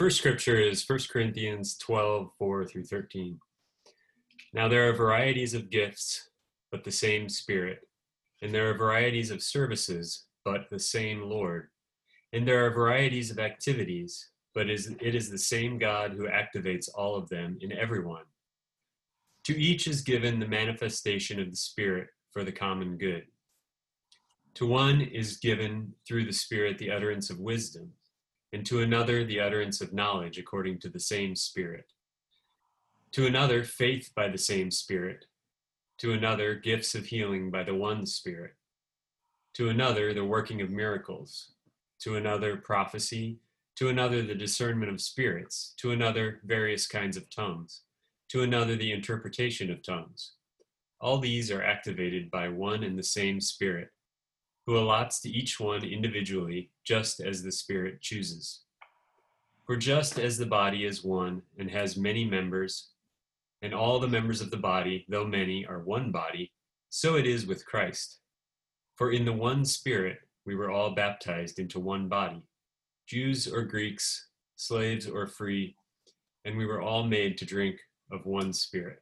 first scripture is 1 Corinthians 12, 4 through 13. Now there are varieties of gifts, but the same Spirit. And there are varieties of services, but the same Lord. And there are varieties of activities, but it is the same God who activates all of them in everyone. To each is given the manifestation of the Spirit for the common good. To one is given through the Spirit the utterance of wisdom, and to another the utterance of knowledge according to the same Spirit. To another faith by the same Spirit. To another gifts of healing by the one Spirit. To another the working of miracles. To another prophecy. To another the discernment of spirits. To another various kinds of tongues. To another the interpretation of tongues. All these are activated by one and the same Spirit, who allots to each one individually, just as the Spirit chooses. For just as the body is one and has many members, and all the members of the body, though many, are one body, so it is with Christ. For in the one Spirit we were all baptized into one body, Jews or Greeks, slaves or free, and we were all made to drink of one Spirit.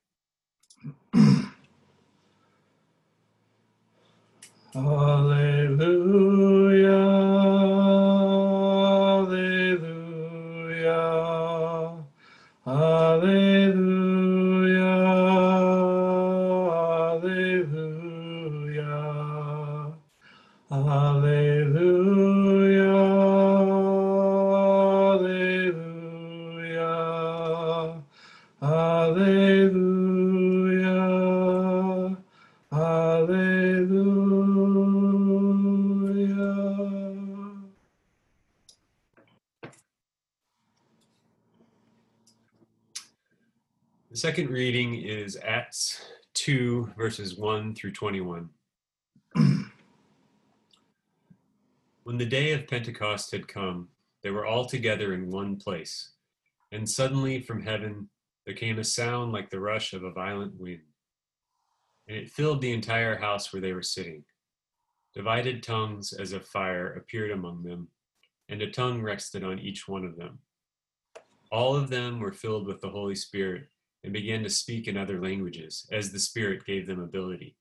Alleluia, alleluia, alleluia, alleluia, alleluia, alleluia, alleluia, alleluia. The second reading is Acts 2, verses 1 through 21. When the day of Pentecost had come, they were all together in one place, and suddenly from heaven there came a sound like the rush of a violent wind, and it filled the entire house where they were sitting. Divided tongues as of fire appeared among them, and a tongue rested on each one of them. All of them were filled with the Holy Spirit and began to speak in other languages, as the Spirit gave them ability.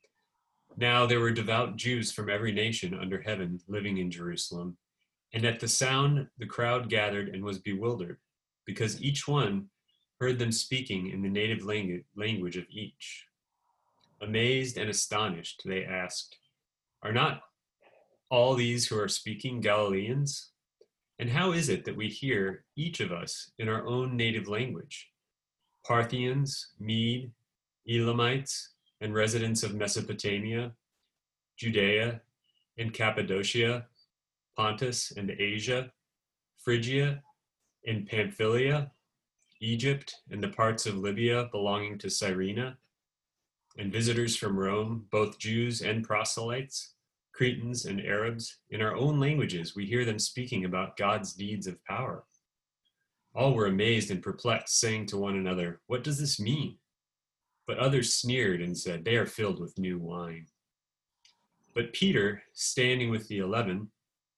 Now there were devout Jews from every nation under heaven living in Jerusalem, and at the sound the crowd gathered and was bewildered, because each one heard them speaking in the native language of each. Amazed and astonished, they asked, "Are not all these who are speaking Galileans? And how is it that we hear, each of us, in our own native language? Parthians, Mede, Elamites, and residents of Mesopotamia, Judea and Cappadocia, Pontus and Asia, Phrygia and Pamphylia, Egypt and the parts of Libya belonging to Cyrene, and visitors from Rome, both Jews and proselytes, Cretans and Arabs, in our own languages we hear them speaking about God's deeds of power." All were amazed and perplexed, saying to one another, "What does this mean?" But others sneered and said, "They are filled with new wine." But Peter, standing with the 11,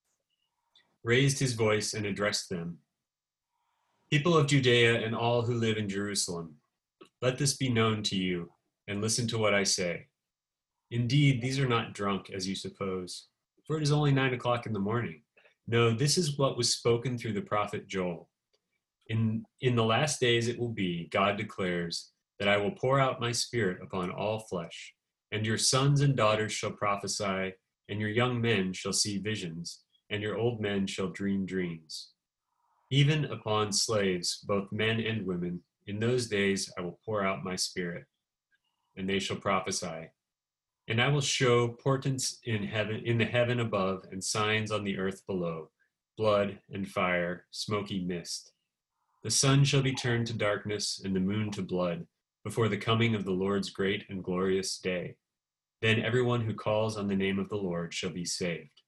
raised his voice and addressed them. "People of Judea and all who live in Jerusalem, let this be known to you, and listen to what I say. Indeed, these are not drunk, as you suppose, for it is only 9 o'clock in the morning. No, this is what was spoken through the prophet Joel. In the last days it will be, God declares, that I will pour out my Spirit upon all flesh, and your sons and daughters shall prophesy, and your young men shall see visions, and your old men shall dream dreams. Even upon slaves, both men and women, in those days I will pour out my Spirit, and they shall prophesy. And I will show portents in the heaven above, and signs on the earth below, blood and fire, smoky mist. The sun shall be turned to darkness and the moon to blood before the coming of the Lord's great and glorious day. Then everyone who calls on the name of the Lord shall be saved."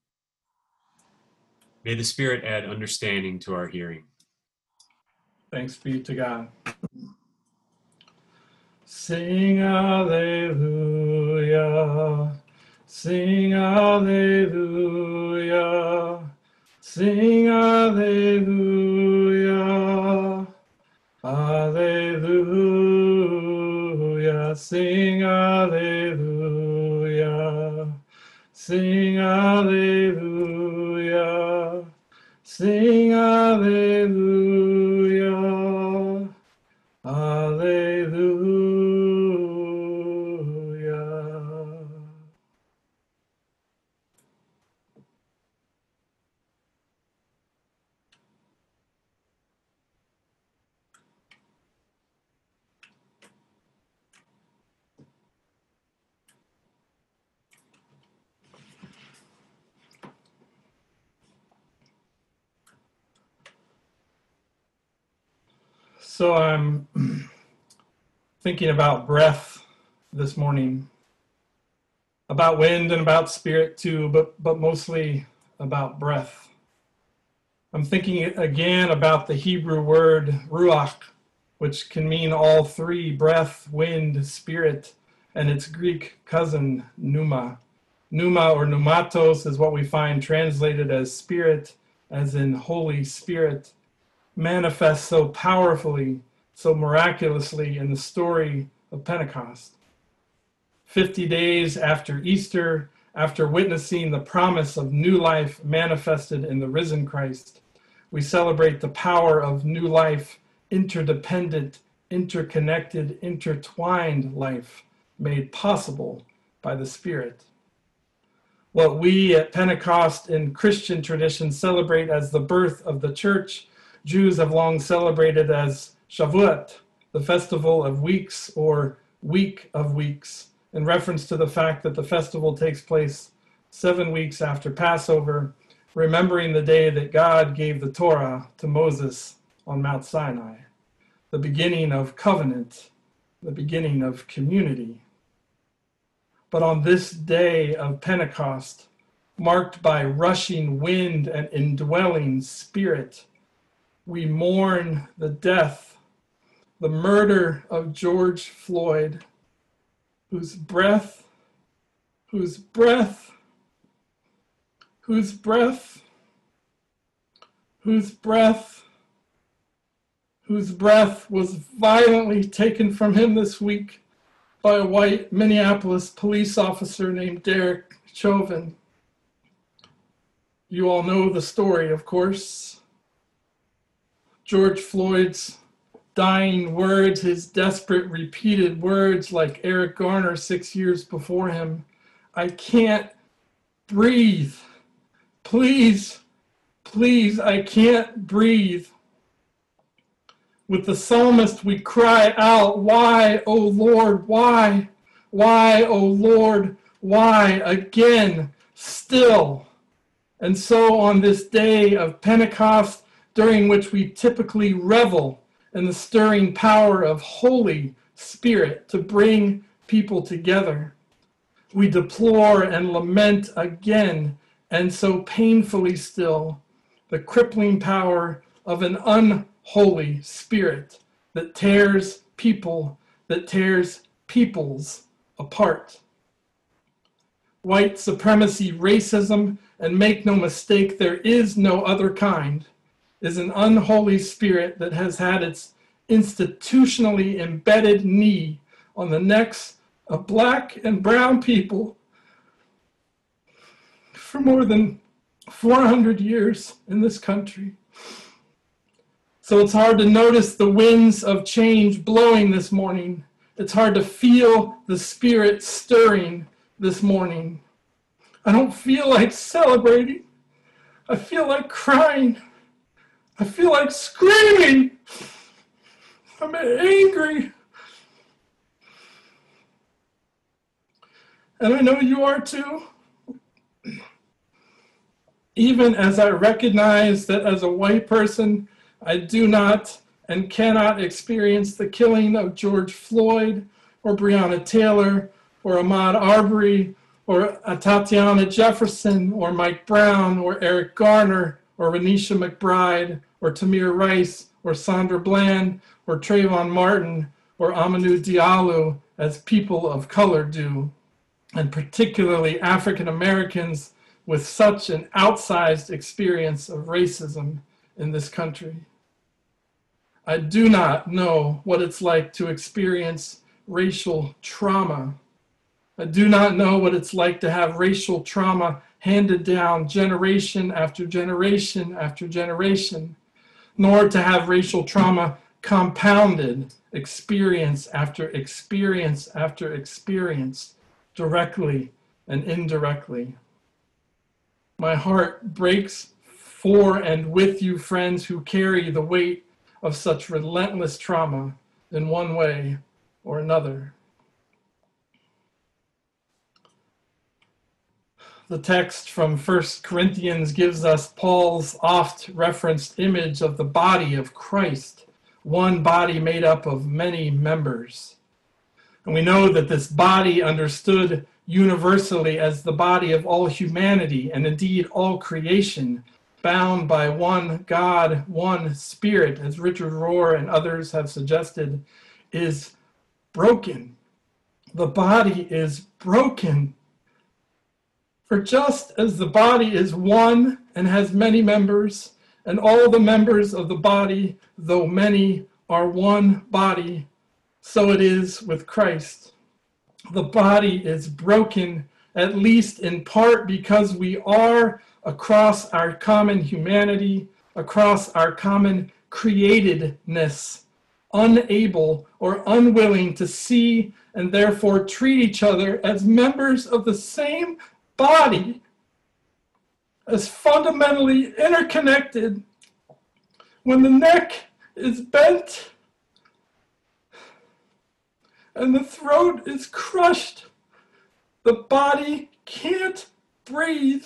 May the Spirit add understanding to our hearing. Thanks be to God. Sing Alleluia, sing Alleluia, sing Alleluia, Sing Alleluia. Sing Alleluia. Sing Alleluia. Alleluia. So I'm thinking about breath this morning, about wind and about spirit too, but mostly about breath. I'm thinking again about the Hebrew word ruach, which can mean all three: breath, wind, spirit, and its Greek cousin, pneuma. Pneuma or pneumatos is what we find translated as spirit, as in Holy Spirit, manifests so powerfully, so miraculously in the story of Pentecost. 50 days after Easter, after witnessing the promise of new life manifested in the risen Christ, we celebrate the power of new life, interdependent, interconnected, intertwined life made possible by the Spirit. What we at Pentecost in Christian tradition celebrate as the birth of the church, Jews have long celebrated as Shavuot, the festival of weeks or week of weeks, in reference to the fact that the festival takes place 7 weeks after Passover, remembering the day that God gave the Torah to Moses on Mount Sinai, the beginning of covenant, the beginning of community. But on this day of Pentecost, marked by rushing wind and indwelling spirit, we mourn the death, the murder of George Floyd, whose breath was violently taken from him this week by a white Minneapolis police officer named Derek Chauvin. You all know the story, of course. George Floyd's dying words, his desperate repeated words like Eric Garner 6 years before him, "I can't breathe. Please, please, I can't breathe." With the psalmist, we cry out, "Why, O Lord, why? Why, O Lord, why?" Again, still. And so on this day of Pentecost, during which we typically revel in the stirring power of Holy Spirit to bring people together, we deplore and lament again, and so painfully still, the crippling power of an unholy spirit that tears people, that tears peoples apart. White supremacy, racism, and make no mistake, there is no other kind, is an unholy spirit that has had its institutionally embedded knee on the necks of Black and brown people for more than 400 years in this country. So it's hard to notice the winds of change blowing this morning. It's hard to feel the Spirit stirring this morning. I don't feel like celebrating. I feel like crying. I feel like screaming. I'm angry. And I know you are too. Even as I recognize that as a white person, I do not and cannot experience the killing of George Floyd or Breonna Taylor or Ahmaud Arbery or Tatiana Jefferson or Mike Brown or Eric Garner or Renisha McBride or Tamir Rice or Sandra Bland or Trayvon Martin or Amadou Diallo as people of color do, and particularly African Americans with such an outsized experience of racism in this country. I do not know what it's like to experience racial trauma. I do not know what it's like to have racial trauma handed down generation after generation after generation, nor to have racial trauma compounded experience after experience after experience, directly and indirectly. My heart breaks for and with you, friends, who carry the weight of such relentless trauma in one way or another. The text from 1 Corinthians gives us Paul's oft referenced image of the body of Christ, one body made up of many members. And we know that this body, understood universally as the body of all humanity and indeed all creation, bound by one God, one Spirit, as Richard Rohr and others have suggested, is broken. The body is broken. For just as the body is one and has many members, and all the members of the body, though many, are one body, so it is with Christ. The body is broken, at least in part because we are, across our common humanity, across our common createdness, unable or unwilling to see and therefore treat each other as members of the same body, as fundamentally interconnected. When the neck is bent and the throat is crushed, the body can't breathe.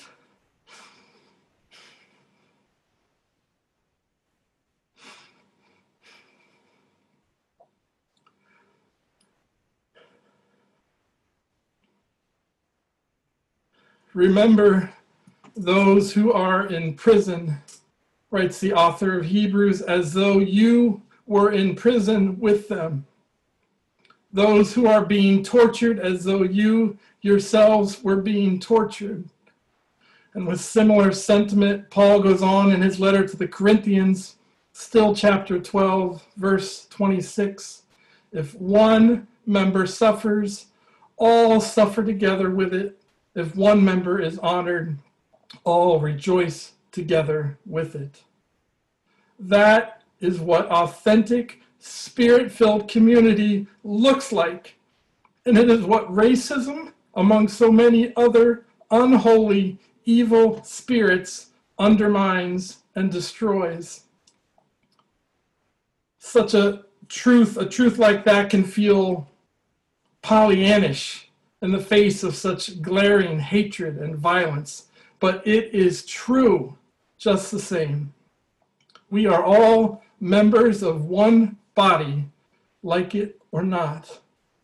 Remember those who are in prison, writes the author of Hebrews, as though you were in prison with them. Those who are being tortured as though you yourselves were being tortured. And with similar sentiment, Paul goes on in his letter to the Corinthians, still chapter 12, verse 26. If one member suffers, all suffer together with it. If one member is honored, all rejoice together with it. That is what authentic, Spirit-filled community looks like. And it is what racism, among so many other unholy, evil spirits, undermines and destroys. Such a truth like that can feel Pollyannish in the face of such glaring hatred and violence, but it is true just the same. We are all members of one body, like it or not.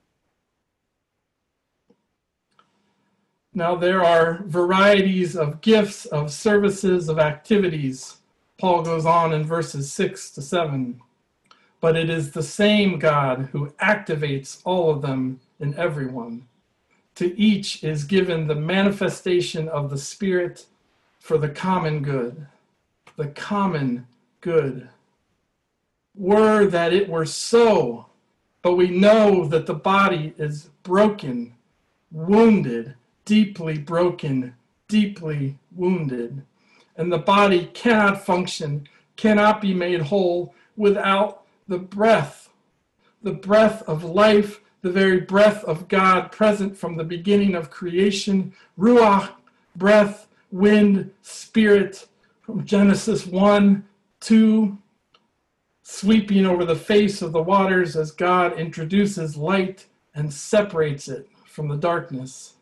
Now, there are varieties of gifts, of services, of activities. Paul goes on in verses 6 to 7. But it is the same God who activates all of them in everyone. To each is given the manifestation of the Spirit for the common good. The common good. Were that it were so, but we know that the body is broken, wounded, deeply broken, deeply wounded. And the body cannot function, cannot be made whole without the breath of life, the very breath of God present from the beginning of creation, Ruach, breath, wind, spirit, from Genesis 1, 2, sweeping over the face of the waters as God introduces light and separates it from the darkness.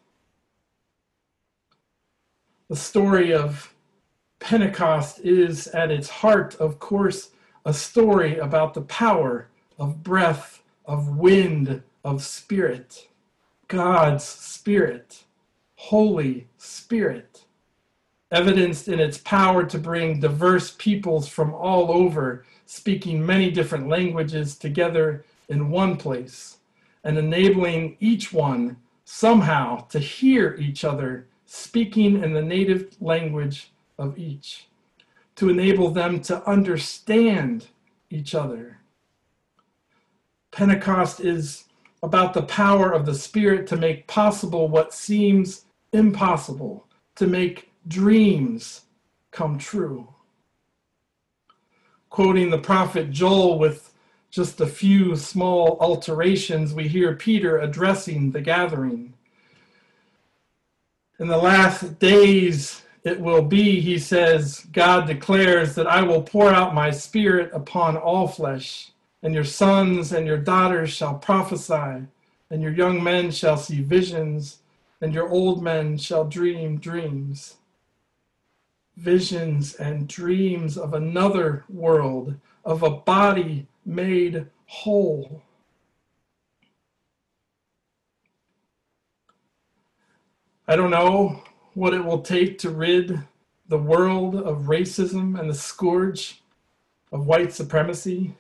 The story of Pentecost is at its heart, of course, a story about the power of breath, of wind, of Spirit, God's Spirit, Holy Spirit, evidenced in its power to bring diverse peoples from all over, speaking many different languages together in one place, and enabling each one somehow to hear each other speaking in the native language of each, to enable them to understand each other. Pentecost is about the power of the Spirit to make possible what seems impossible, to make dreams come true. Quoting the prophet Joel with just a few small alterations, we hear Peter addressing the gathering. In the last days it will be, he says, God declares that I will pour out my Spirit upon all flesh, and your sons and your daughters shall prophesy, and your young men shall see visions, and your old men shall dream dreams. Visions and dreams of another world, of a body made whole. I don't know what it will take to rid the world of racism and the scourge of white supremacy.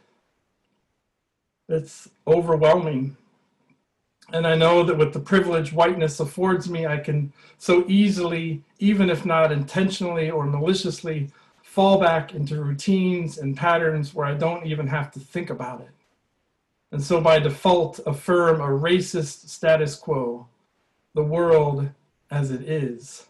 It's overwhelming. And I know that with the privilege whiteness affords me, I can so easily, even if not intentionally or maliciously, fall back into routines and patterns where I don't even have to think about it. And so by default, affirm a racist status quo, the world as it is.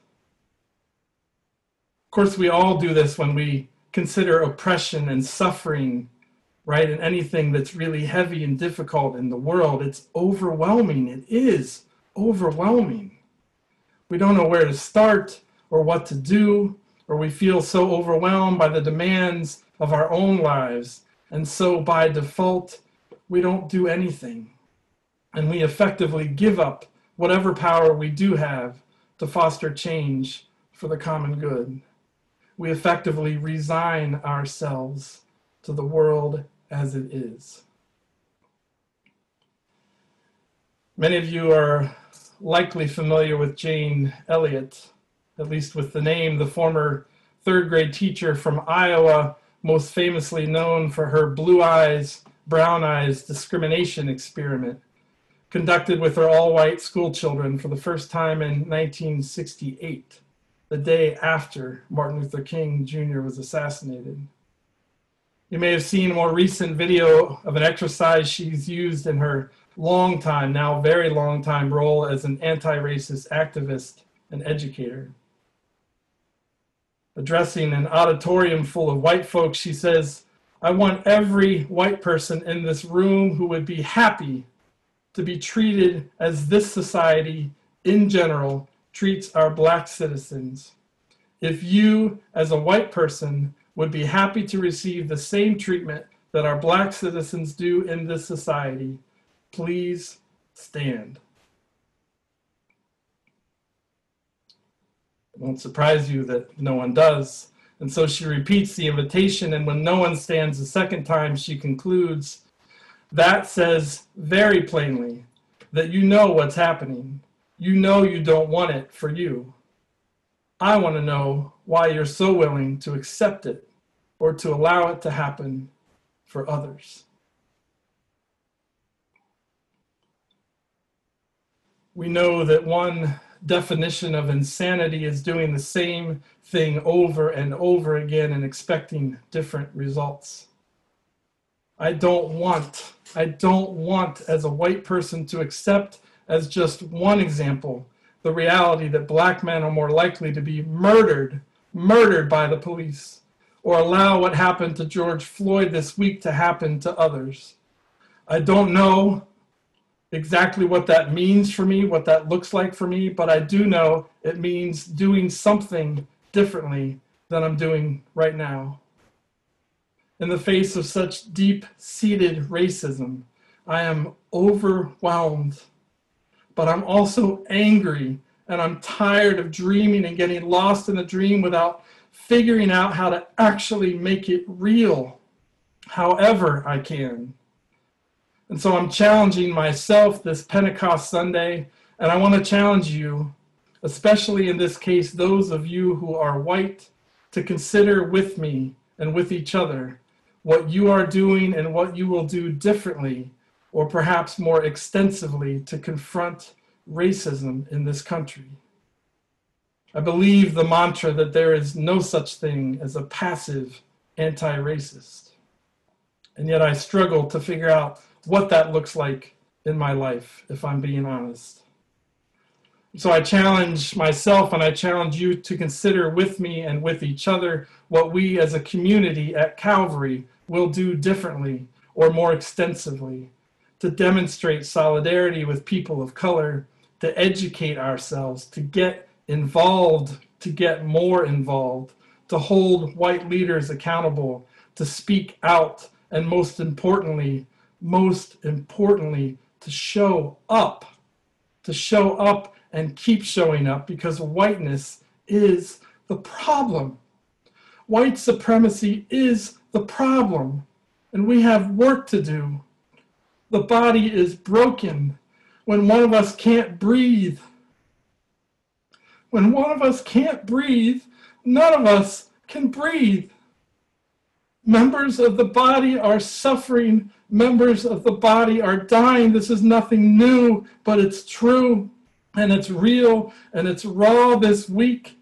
Of course, we all do this when we consider oppression and suffering, right? And anything that's really heavy and difficult in the world. It's overwhelming. It is overwhelming. We don't know where to start or what to do, or we feel so overwhelmed by the demands of our own lives. And so by default, we don't do anything. And we effectively give up whatever power we do have to foster change for the common good. We effectively resign ourselves to the world as it is. Many of you are likely familiar with Jane Elliott, at least with the name, the former third grade teacher from Iowa, most famously known for her blue eyes, brown eyes discrimination experiment, conducted with her all-white school children for the first time in 1968, the day after Martin Luther King Jr. was assassinated. You may have seen a more recent video of an exercise she's used in her long time, now very long time, role as an anti-racist activist and educator. Addressing an auditorium full of white folks, she says, "I want every white person in this room who would be happy to be treated as this society in general treats our black citizens. If you, as a white person, would be happy to receive the same treatment that our black citizens do in this society, please stand." It won't surprise you that no one does. And so she repeats the invitation, and when no one stands the second time, she concludes, "That says very plainly that you know what's happening. You know you don't want it for you. I want to know why you're so willing to accept it or to allow it to happen for others." We know that one definition of insanity is doing the same thing over and over again and expecting different results. I don't want as a white person to accept as just one example the reality that black men are more likely to be murdered by the police, or allow what happened to George Floyd this week to happen to others. I don't know exactly what that means for me, what that looks like for me, but I do know it means doing something differently than I'm doing right now. In the face of such deep-seated racism, I am overwhelmed, but I'm also angry, and I'm tired of dreaming and getting lost in a dream without figuring out how to actually make it real, however I can. And so I'm challenging myself this Pentecost Sunday, and I want to challenge you, especially in this case, those of you who are white, to consider with me and with each other what you are doing and what you will do differently, or perhaps more extensively, to confront racism in this country. I believe the mantra that there is no such thing as a passive anti-racist. And yet I struggle to figure out what that looks like in my life, if I'm being honest. So I challenge myself and I challenge you to consider with me and with each other what we as a community at Calvary will do differently or more extensively to demonstrate solidarity with people of color, to educate ourselves, to get involved, to get more involved, to hold white leaders accountable, to speak out, and most importantly, to show up and keep showing up, because whiteness is the problem. White supremacy is the problem, and we have work to do. The body is broken. When one of us can't breathe, none of us can breathe. Members of the body are suffering. Members of the body are dying. This is nothing new, but it's true, and it's real, and it's raw this week.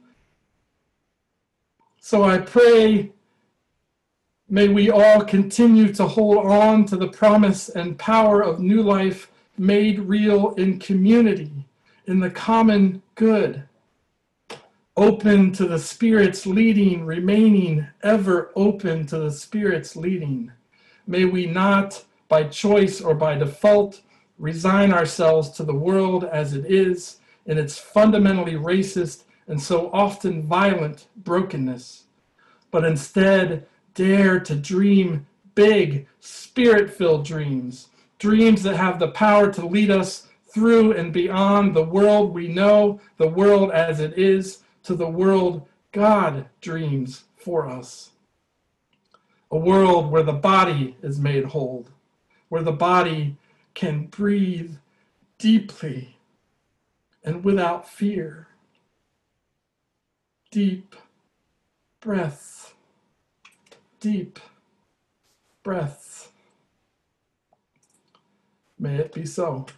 So I pray, may we all continue to hold on to the promise and power of new life made real in community, in the common good. Open to the Spirit's leading, remaining ever open to the Spirit's leading. May we not, by choice or by default, resign ourselves to the world as it is in its fundamentally racist and so often violent brokenness, but instead dare to dream big, Spirit-filled dreams, dreams that have the power to lead us through and beyond the world we know, the world as it is, to the world God dreams for us. A world where the body is made whole, where the body can breathe deeply and without fear. Deep breath, deep breath. May it be so.